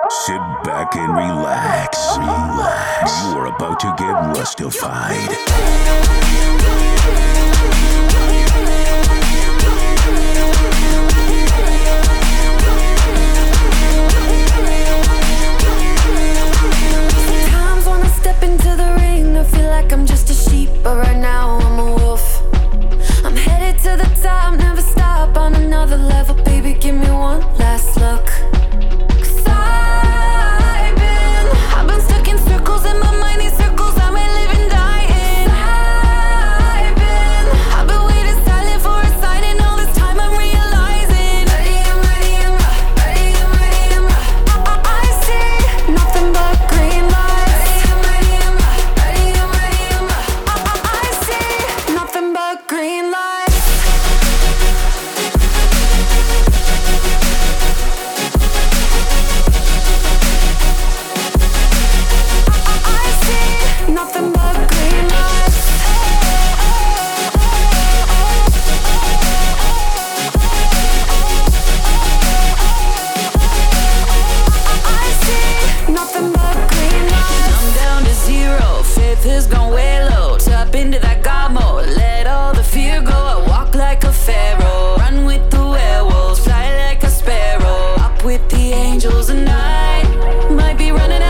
Sit back and relax. Relax. You are about to get rustified. Sometimes when I step into the ring, I feel like I'm just a sheep, but right now I'm a wolf. I'm headed to the top, never stop on another level. Baby, give me one last look. I've been stuck in circles in my mind, these circles I may live and die in. I've been waiting silent for a sign, and all this time I'm realizing I see nothing but green lights. I see nothing but green lights. Nothing but green lights. I see nothing but green lights. I'm down to zero, faith has gone way low. Tap into that God mode, let all the fear go. I walk like a pharaoh, run with the werewolves, fly like a sparrow, up with the angels, and I might be running out